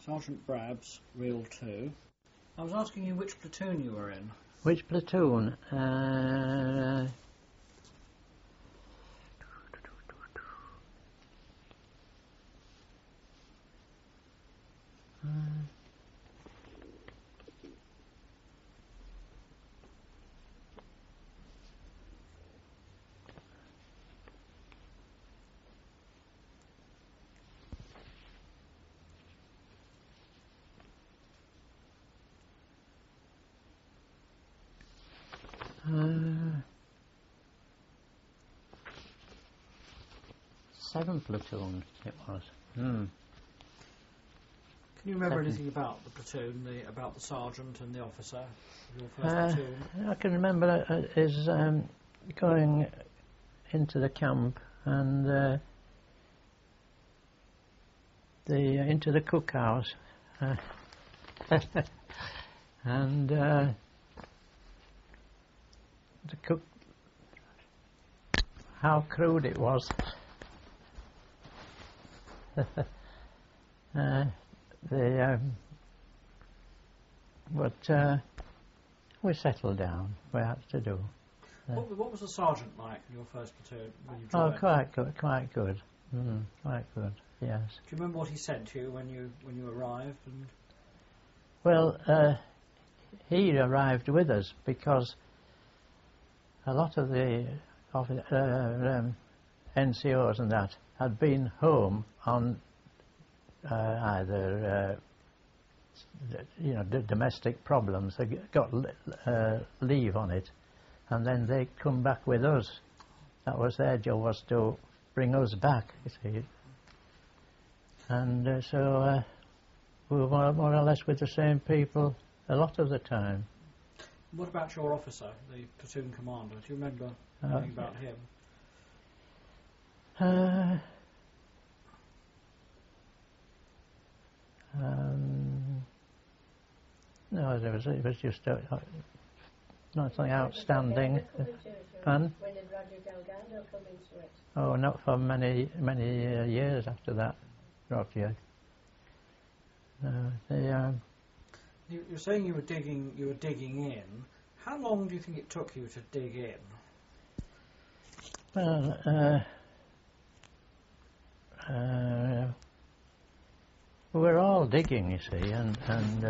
Sergeant Brabs, Reel 2. I was asking you which platoon you were in. Which platoon? Seventh platoon it was. Can you remember anything about the platoon, about the sergeant and the officer of your first platoon? I can remember is going into the camp and into the cookhouse and the cook, how crude it was. But we settled down. We had to do. What was the sergeant like in your first platoon when you joined? Oh, quite good. Quite good. Yes. Do you remember what he said to you when you arrived? And well, he arrived with us because a lot of the NCOs and that had been home on either domestic problems. They got leave on it, and then they come back with us. That was their job, was to bring us back, you see. And so we were more or less with the same people a lot of the time. What about your officer, the platoon commander? Do you remember anything about him? No, it was just nothing outstanding. When did Roger Delgado come into it? Oh, not for many years after that, Roger. You're saying you were digging in. How long do you think it took you to dig in? Well, we were all digging, you see, and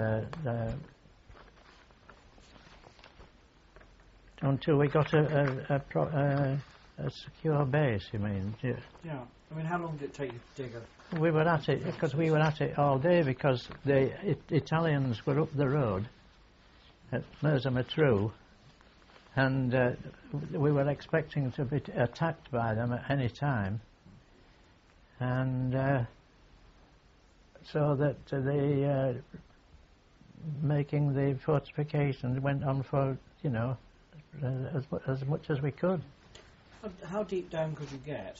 until we got a secure base, you mean? Yeah. I mean, how long did it take you to dig it? We were at it because we were at it all day because the Italians were up the road at Merza-Matruh, and we were expecting to be attacked by them at any time, and so that making the fortifications went on for as much as we could. How deep down could you get?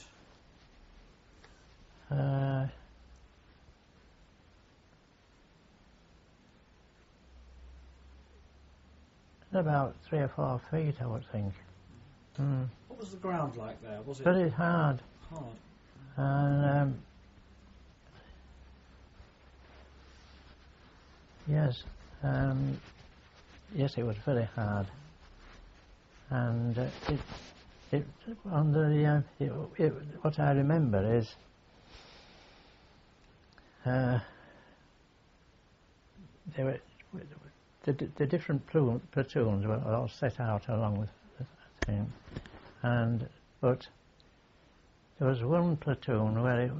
About 3 or 4 feet, I would think. What was the ground like there? Was it very hard? Hard. And yes, yes, it was very hard. And what I remember is the different platoons were all set out along with the thing, but there was one platoon where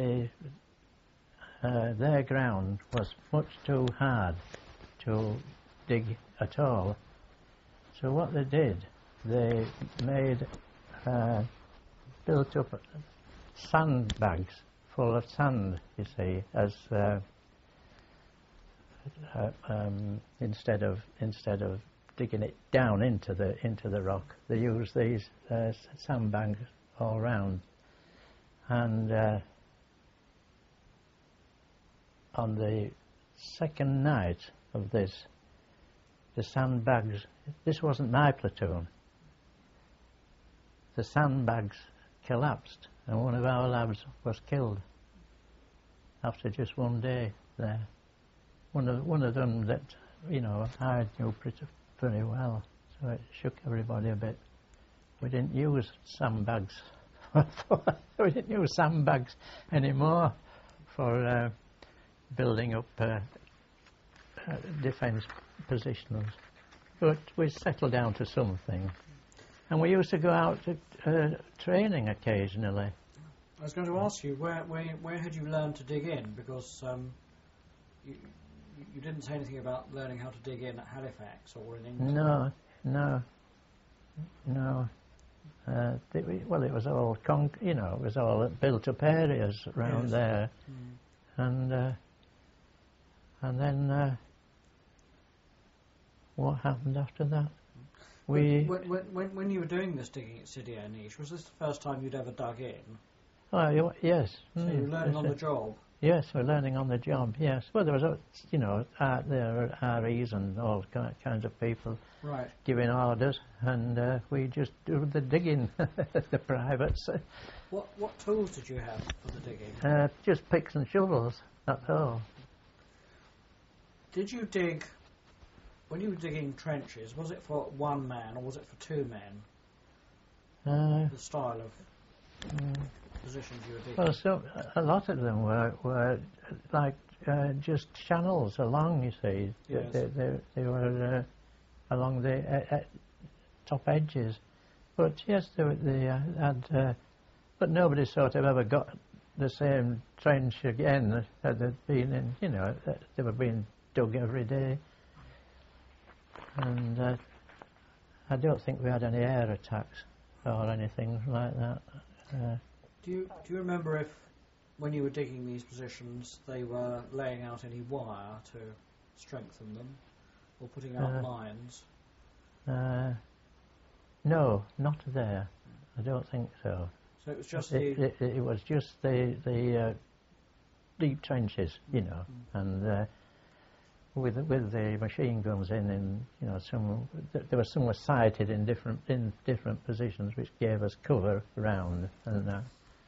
their ground was much too hard to dig at all. So what they did, they built up sandbags full of sand, you see, as instead of digging it down into the rock, they used these sandbags all round. And on the second night of this, the sandbags, this wasn't my platoon, the sandbags collapsed and one of our lads was killed after just one day there. one of them that, you know, I knew pretty well, so it shook everybody a bit. We didn't use sandbags. We didn't use sandbags anymore for building up defence positions. But we settled down to something. And we used to go out to training occasionally. I was going to ask you, where had you learned to dig in? Because you didn't say anything about learning how to dig in at Halifax or in England. No. Well, it was all it was all built-up areas around there, and then what happened after that? When you were doing this digging at Sidi Anish, was this the first time you'd ever dug in? Oh, yes. So you were learning on the job? Yes, we're learning on the job, yes. Well, there was, there were REs and all kinds of people giving orders, and we just do the digging, the privates. What tools did you have for the digging? Just picks and shovels, that's all. Did you dig, when you were digging trenches, was it for one man or was it for two men? The style of positions you were digging? Well, so a lot of them were like just channels along, you see. Yes. They were along the top edges. But yes, they had, but nobody sort of ever got the same trench again that they'd been in, they were being dug every day. And I don't think we had any air attacks or anything like that. Do you remember if, when you were digging these positions, they were laying out any wire to strengthen them, or putting out mines? No, not there. I don't think so. So it was just it was just the deep trenches, and with the machine guns in, there were some were sighted in different positions, which gave us cover around and that.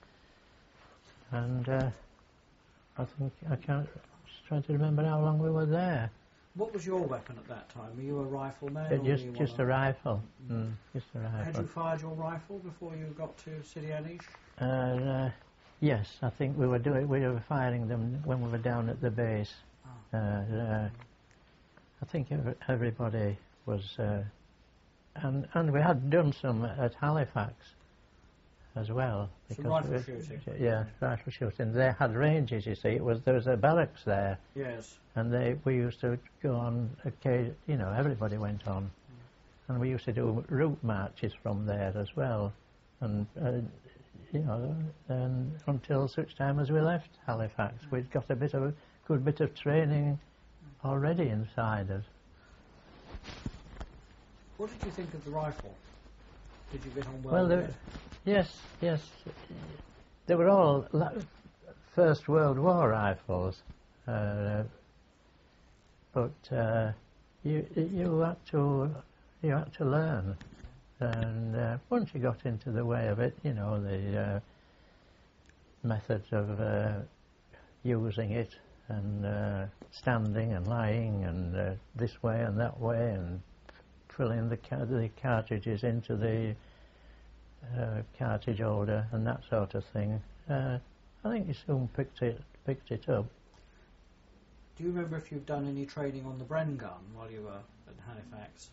And I can't try to remember how long we were there. What was your weapon at that time? Were you a rifleman? Just a rifle. Just a rifle. Had you fired your rifle before you got to Sidi Anish? Yes, I think we were firing them when we were down at the base. I think everybody was, and we had done some at Halifax as well. Some rifle shooting? Yeah, rifle shooting. They had ranges, you see. There was a barracks there. Yes. And we used to go on, everybody went on. And we used to do route marches from there as well. And, and until such time as we left Halifax, we'd got a good bit of training already inside us. What did you think of the rifle? Did you get on well with it? Yes. They were all First World War rifles, but you had to learn, and once you got into the way of it, the methods of using it, and standing and lying and this way and that way, and filling the cartridges into the cartridge holder and that sort of thing. I think you soon picked it up. Do you remember if you've done any training on the Bren gun while you were at Halifax?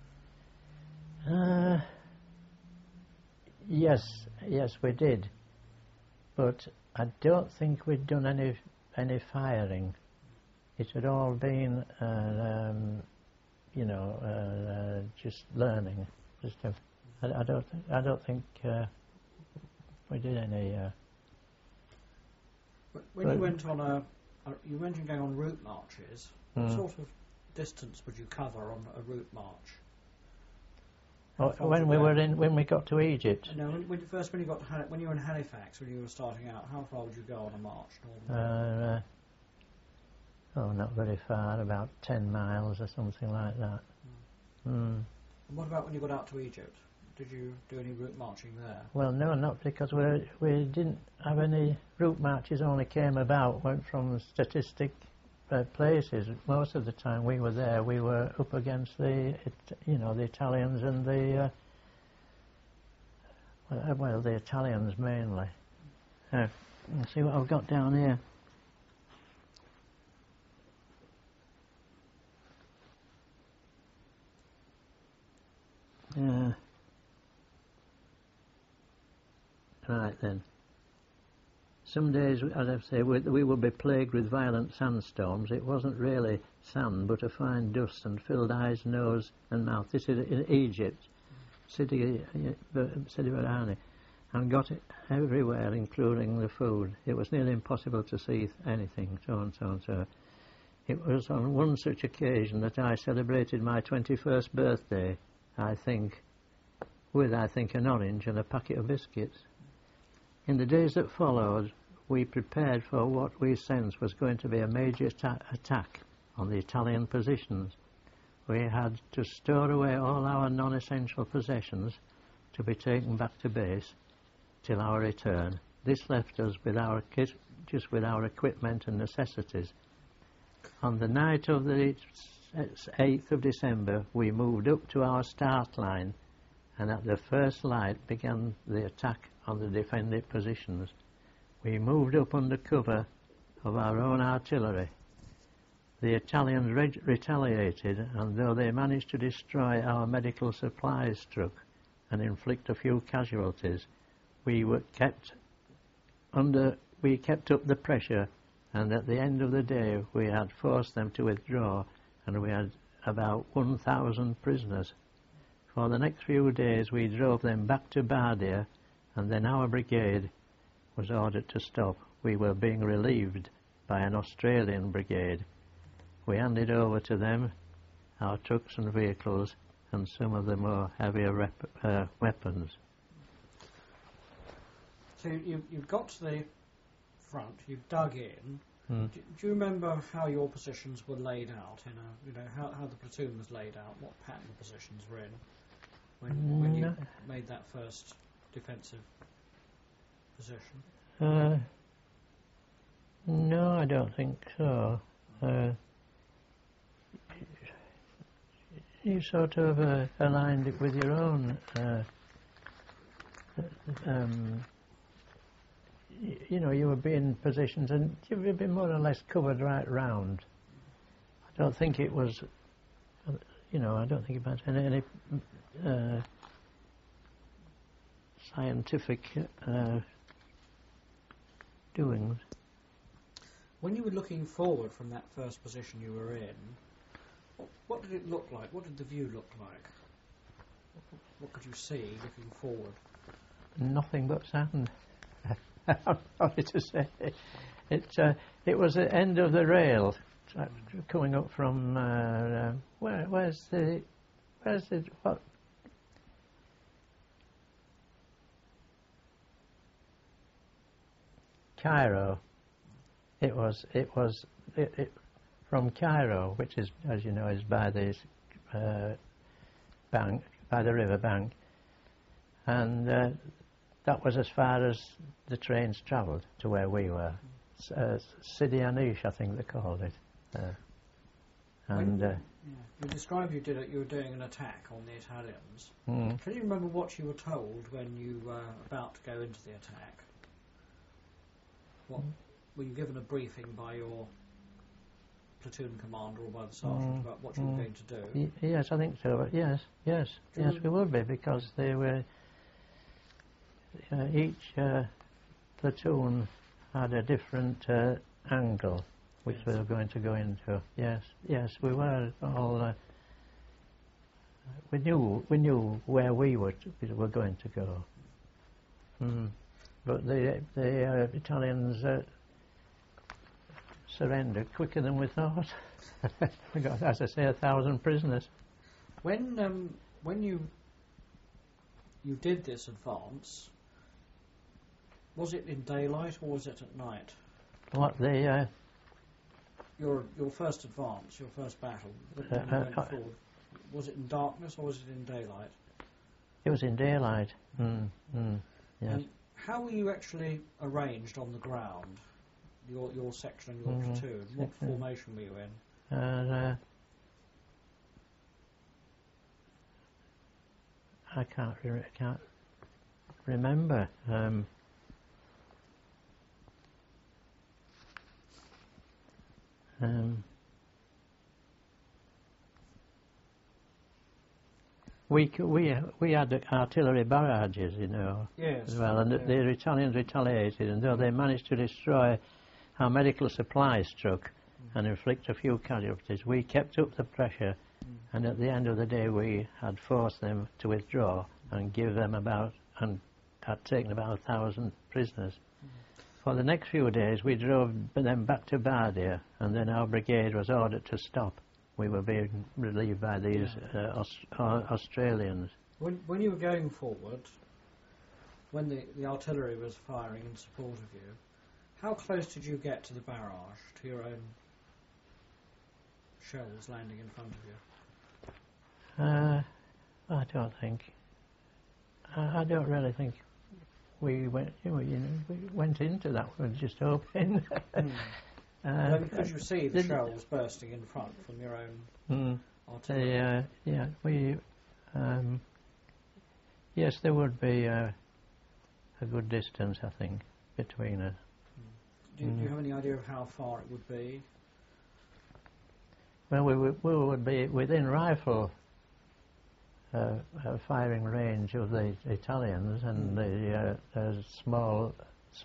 Yes, we did, but I don't think we'd done any firing. It had all been, just learning. I don't think we did any. When you went on you mentioned going on route marches. What sort of distance would you cover on a route march? When we got to Egypt. No, when you got to when you were in Halifax, when you were starting out, how far would you go on a march normally? Not very far, about 10 miles or something like that. And what about when you got out to Egypt? Did you do any route marching there? Well, no, not because we didn't have any route marches. Only came about went from statistic places. Most of the time we were there, we were up against the Italians and the the Italians mainly. Let's see what I've got down here. Right then. Some days, as I say, we would be plagued with violent sandstorms. It wasn't really sand, but a fine dust, and filled eyes, nose and mouth. This is in Egypt, Sidi Barrani, and got it everywhere, including the food. It was nearly impossible to see anything, so and so and so. It was on one such occasion that I celebrated my 21st birthday, with an orange and a packet of biscuits. In the days that followed, we prepared for what we sensed was going to be a major attack on the Italian positions. We had to store away all our non-essential possessions to be taken back to base till our return. This left us with our kit, just with our equipment and necessities. On the night of the 8th of December, we moved up to our start line, and at the first light began the attack on the defended positions. We moved up under cover of our own artillery. The Italians retaliated, and though they managed to destroy our medical supplies truck and inflict a few casualties, we kept up the pressure, and at the end of the day we had forced them to withdraw, and we had about 1,000 prisoners. For the next few days we drove them back to Bardia, and then our brigade was ordered to stop. We were being relieved by an Australian brigade. We handed over to them our trucks and vehicles and some of the more heavier weapons. So you got to the front, you dug in. Mm. Do you remember how your positions were laid out? How the platoon was laid out, what pattern the positions were in when you made that first defensive position? No, I don't think so. You sort of aligned it with your own. You would be in positions and you would be more or less covered right round. I don't think it was. I don't think about any scientific doings. When you were looking forward from that first position you were in, what did it look like? What did the view look like? What could you see looking forward? Nothing but sand. I'm sorry to say. It was the end of the rail coming up from where's the what? Cairo. It was from Cairo, which is, as you know, is by the bank, by the river bank, and that was as far as the trains travelled to where we were. Sidi Anish, I think they called it. You described you were doing an attack on the Italians. Mm. Can you remember what you were told when you were about to go into the attack? Were you given a briefing by your platoon commander or by the sergeant about what you were going to do? Yes, I think so. Yes, we would be, because they were each platoon had a different angle which we were going to go into. Yes, we were all. We knew where we were going to go. But the Italians surrendered quicker than we thought. We got, as I say, 1,000 prisoners. When you did this advance, was it in daylight or was it at night? What the your first advance, your first battle, when you went forward, was it in darkness or was it in daylight? It was in daylight. Yes. And how were you actually arranged on the ground? your section and your platoon? What formation were you in? I can't remember. We had artillery barrages, you know, yes, as well, and the Italians retaliated, and though they managed to destroy our medical supplies truck and inflict a few casualties, we kept up the pressure, and at the end of the day we had forced them to withdraw and had taken about 1,000 prisoners. For the next few days we drove them back to Bardia, and then our brigade was ordered to stop. We were being relieved by these Australians. When you were going forward, when the artillery was firing in support of you, how close did you get to the barrage, to your own shells landing in front of you? I don't think. I don't really think we went. We went into that. We were just hoping. Could you see the shells bursting in front from your own artillery? Yes, there would be a good distance, I think, between us. Do you have any idea of how far it would be? Well, we would be within rifle firing range of the Italians and the small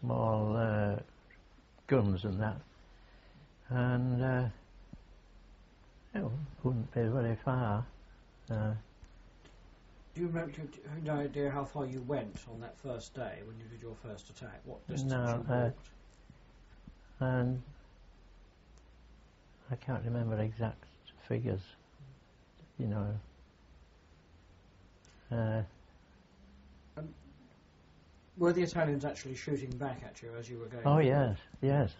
guns and that. And it wouldn't be very far. Do you remember? Do you have any idea how far you went on that first day when you did your first attack? What distance you walked? And I can't remember exact figures. You know. Were the Italians actually shooting back at you as you were going? Oh yes.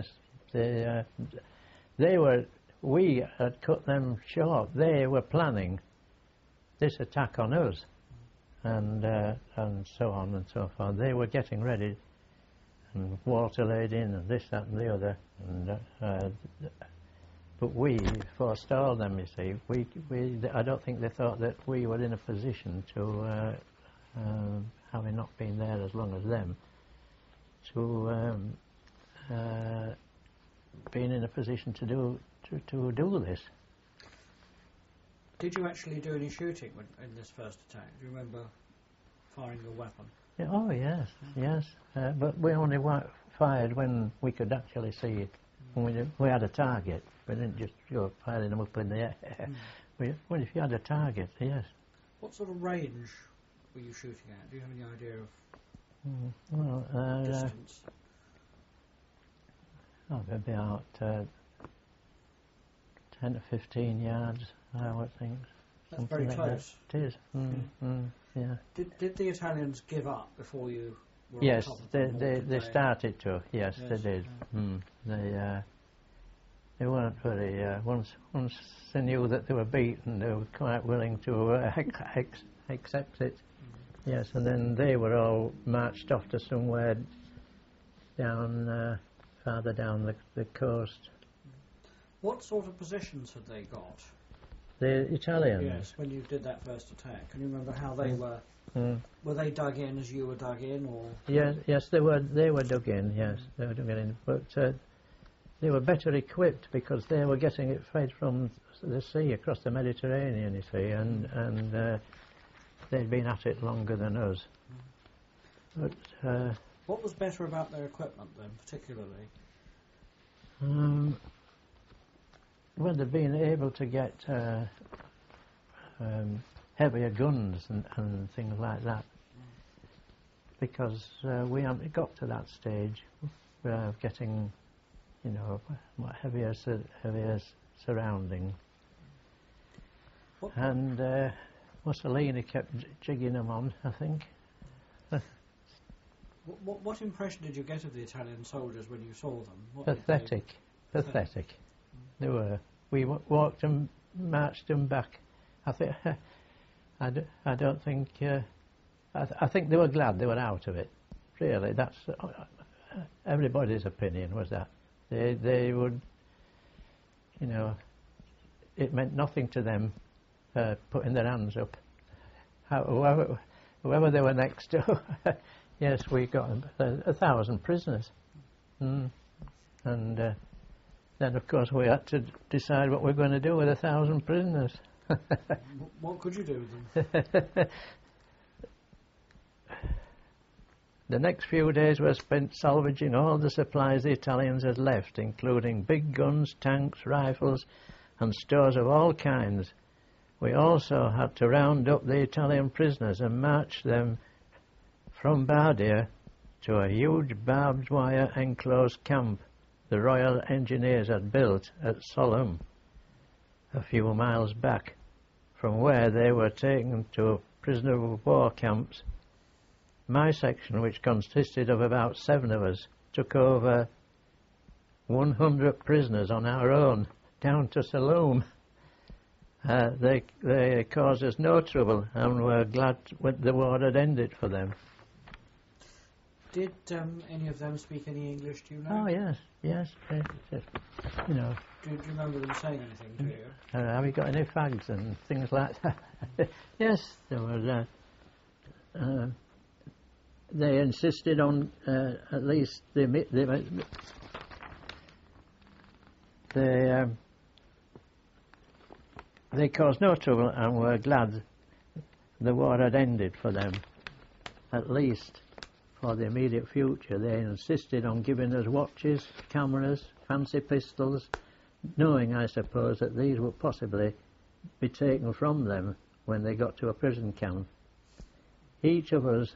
They were. We had cut them short. They were planning this attack on us, and so on and so forth. They were getting ready, and water laid in, and this, that, and the other. And but we forestalled them. You see, I don't think they thought that we were in a position to, having not been there as long as them, to being in a position to do this. Did you actually do any shooting in this first attack? Do you remember firing your weapon? Yeah, oh yes. But we only fired when we could actually see it. When we had a target. We didn't just go firing them up in the air. Well, if you had a target, yes. What sort of range were you shooting at? Do you have any idea of distance? About 10 to 15 yards, I would think. That's very close. That. It is. Yeah. Did the Italians give up before you were yes, on top of them? they started to. Yes, they did. They weren't very. Once they knew that they were beaten, they were quite willing to accept it. Yes, and then they were all marched off to somewhere down, farther down the coast. What sort of positions had they got? The Italians? Yes, when you did that first attack. Can you remember how they were? Were they dug in as you were dug in, or? Yes, they were dug in. Yes, they were dug in, but they were better equipped because they were getting it fed from the sea across the Mediterranean. You see, and they'd been at it longer than us. But what was better about their equipment then, particularly? Well, they've been able to get heavier guns and things like that, because we haven't got to that stage of getting, heavier surrounding. And Mussolini kept jigging them on, I think. What impression did you get of the Italian soldiers when you saw them? Pathetic. They were. We walked and marched them back. I think. I don't think. I think they were glad they were out of it. Really, that's everybody's opinion was that. They would, you know, it meant nothing to them putting their hands up. Whoever they were next to, yes, we got 1,000 prisoners. And then, of course, we had to decide what we're going to do with 1,000 prisoners. What could you do with them? The next few days were spent salvaging all the supplies the Italians had left, including big guns, tanks, rifles, and stores of all kinds. We also had to round up the Italian prisoners and march them from Bardia to a huge barbed wire enclosed camp the Royal Engineers had built at Solum, a few miles back, from where they were taken to prisoner of war camps. My section, which consisted of about 7 of us, took over 100 prisoners on our own down to Saloum. They caused us no trouble and were glad when the war had ended for them. Did any of them speak any English, do you know? Oh, yes. You know. Do you remember them saying anything to you? Have you got any fags and things like that? Yes, there was. They insisted on at least they caused no trouble and were glad the war had ended for them, at least for the immediate future. They insisted on giving us watches, cameras, fancy pistols, knowing, I suppose, that these would possibly be taken from them when they got to a prison camp. Each of us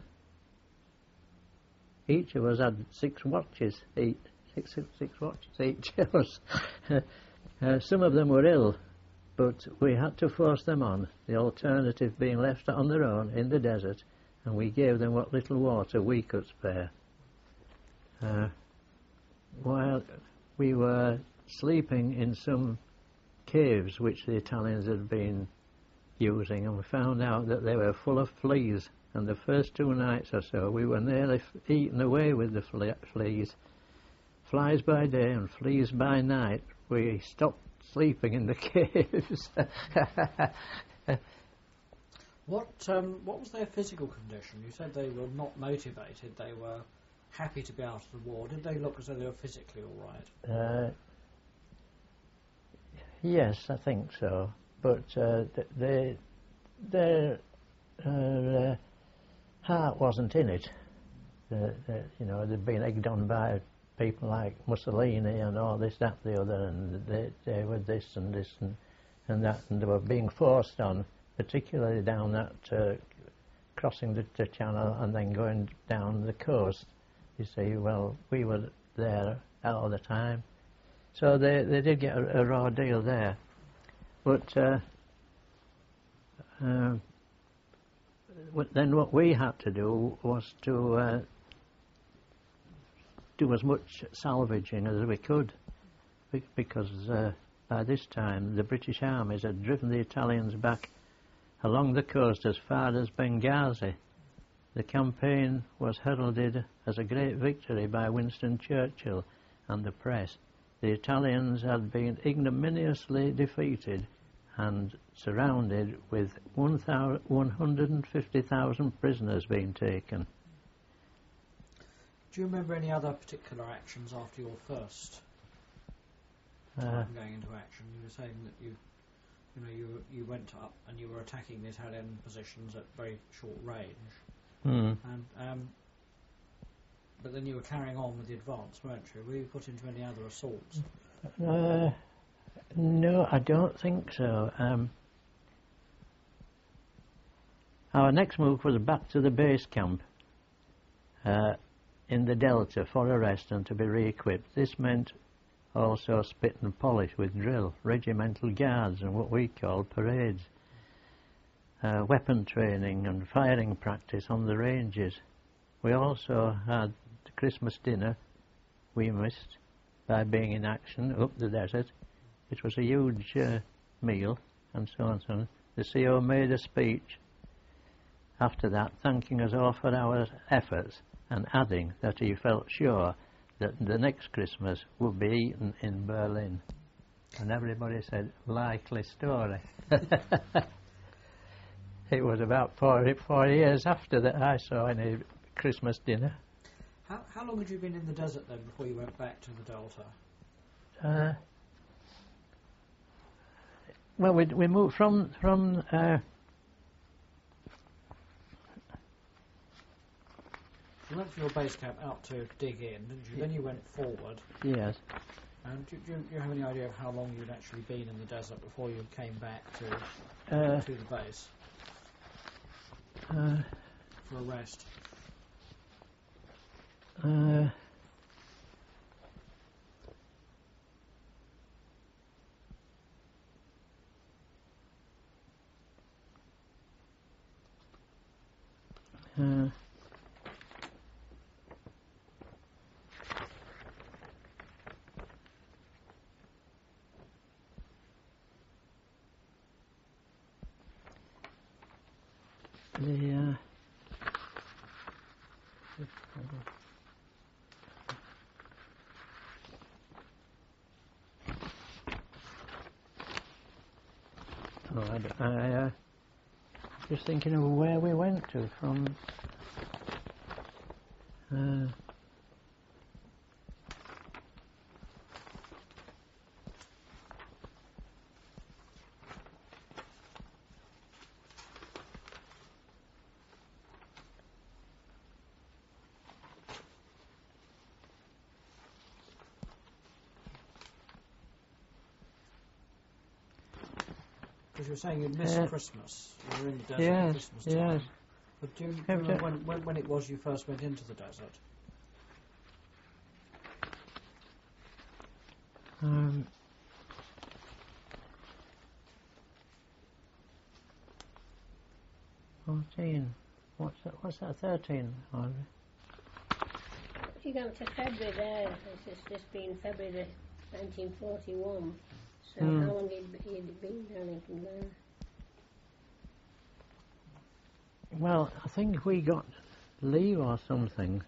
had 6 watches each. Six watches each of us. Some of them were ill, but we had to force them on, the alternative being left on their own in the desert, and we gave them what little water we could spare. While we were sleeping in some caves which the Italians had been using, and we found out that they were full of fleas, and the first 2 nights or so we were nearly eaten away with the fleas. Flies by day and fleas by night. We stopped sleeping in the caves. What was their physical condition? You said they were not motivated, they were happy to be out of the war. Did they look as though they were physically all right? Yes, I think so. But their heart wasn't in it. You know, they'd been egged on by people like Mussolini and all this, that, the other, and they were this and that, and they were being forced on, particularly down that, crossing the channel and then going down the coast. You see, well, we were there all the time. So they did get a raw deal there. But then what we had to do was to do as much salvaging as we could, because by this time the British armies had driven the Italians back along the coast as far as Benghazi. The campaign was heralded as a great victory by Winston Churchill and the press. The Italians had been ignominiously defeated and surrounded, with 150,000 prisoners being taken. Do you remember any other particular actions after your first time going into action? You were saying that you went up and you were attacking the Italian positions at very short range, and but then you were carrying on with the advance, weren't you? Were you put into any other assaults? No, I don't think so. Our next move was back to the base camp in the Delta for a rest and to be re-equipped. This meant also spit and polish with drill, regimental guards and what we called parades, weapon training and firing practice on the ranges. We also had the Christmas dinner we missed by being in action up the desert. It was a huge meal, and so on and so on. The CO made a speech after that, thanking us all for our efforts and adding that he felt sure that the next Christmas would be eaten in Berlin. And everybody said, likely story. It was about 4 years after that I saw any Christmas dinner. How long had you been in the desert then before you went back to the Delta? Well, we moved from You went from your base camp out to dig in, didn't you? Then you went forward. yes. And do you have any idea of how long you'd actually been in the desert before you came back to the base for a rest? I just thinking of where we went to from. Because you were saying you'd missed Christmas. You were in the desert Yes, at Christmas time. yes. But do you remember when it was you first went into the desert? $14. What's that? 13. You go to February there. It's just been February 1941. So how long had you been down from there? Well, I think we got leave or something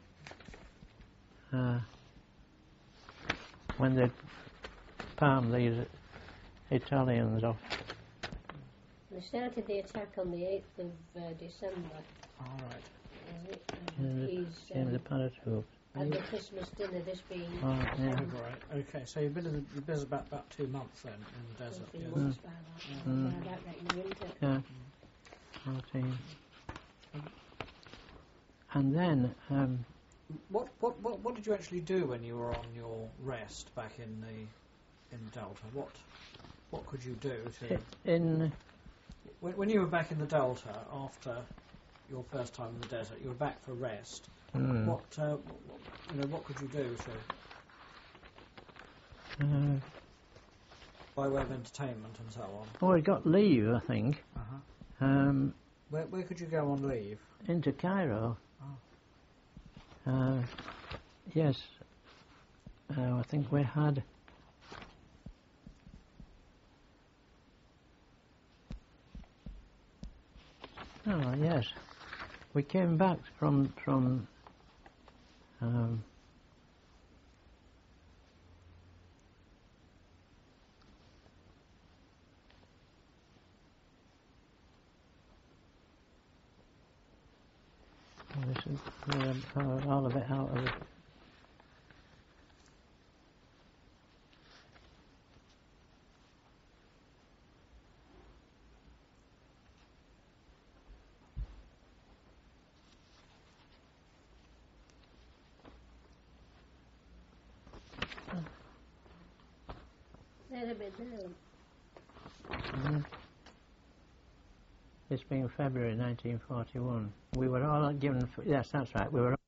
when they palmed these Italians off. We started the attack on the 8th of December. All right. In the parachute. And the Christmas dinner, this being... Oh, yeah. Oh, right. Okay. So you've been about 2 months then in the desert. Something Yes. months by that. I don't reckon the winter. Yeah. 14. And then What did you actually do when you were on your rest back in Delta? What could you do to when you were back in the Delta after your first time in the desert? You were back for rest. What could you do by way of entertainment and so on? Oh, we got leave, I think. Where could you go on leave? Into Cairo. Oh. Yes. I think we had. Oh yes, we came back from. This is all of it out of it. There's a bit there. It's been February 1941. We were all given. Yes, that's right. We were.